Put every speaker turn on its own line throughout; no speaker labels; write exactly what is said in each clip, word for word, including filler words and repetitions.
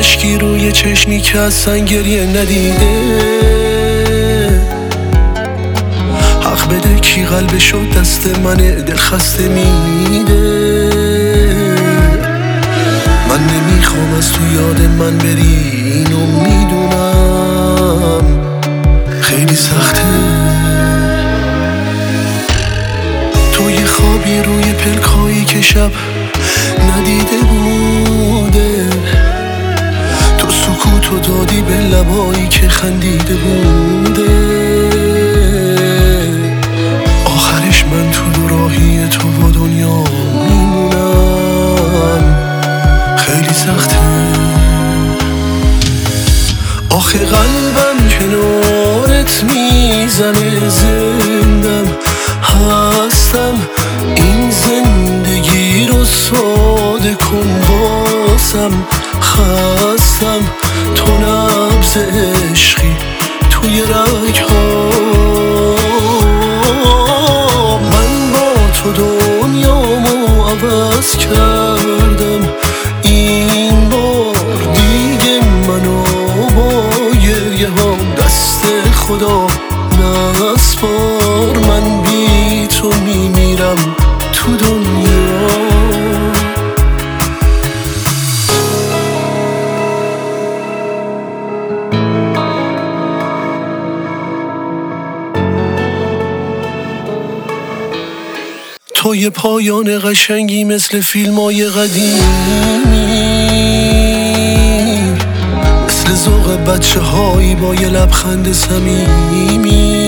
اشکی روی چشمی که اصلا گریه ندیده. حق بده کی قلبشو دست منه دل خسته میده. من نمیخوام از تو یاد من بری، اینو میدونم خیلی سخته. تو یه خوابی روی پلکایی که شب ندیده بوده. تو سکوتو دادی به لبایی که خندیده بوده. آخرش من تو دو راهی تو با دنیا میمونم خیلی سخته. آخه قلبم کنارت میزنه، زندم هستم، این زندگی رو ساده کن واسم. خستم تو نبض عشقی توی رگ‌ها. من با تو دنیامو عوض کردم، این بار دیگه منو با گریه ها دست خدا نسپار. من بی تو میمیرم تو دنیا. تو یه پایان قشنگی مثل فیلمای قدیمی، مثل ذوق بچه هایی با یه لبخند صمیمی.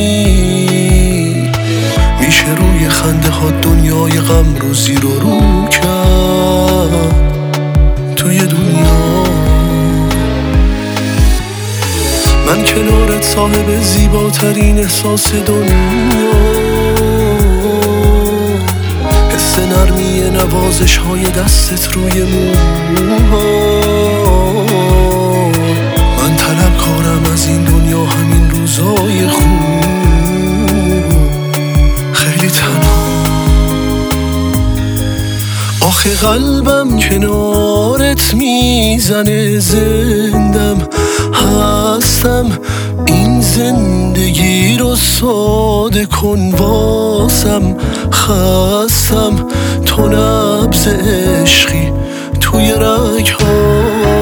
میشه روی خنده ها دنیای غم رو زیر و رو کرد توی دنیا. من کنارت صاحب زیباترین احساس دنیا. نرمی نوازش های دستت روی موها. من طلبکارم از این دنیا، همین روزای خوب خیلی تنها. آخه قلبم کنارت میزنه، زندم هستم، این زندگی رو ساده کن واسم. خستم تو نبض عشقی توی رگ‌ها.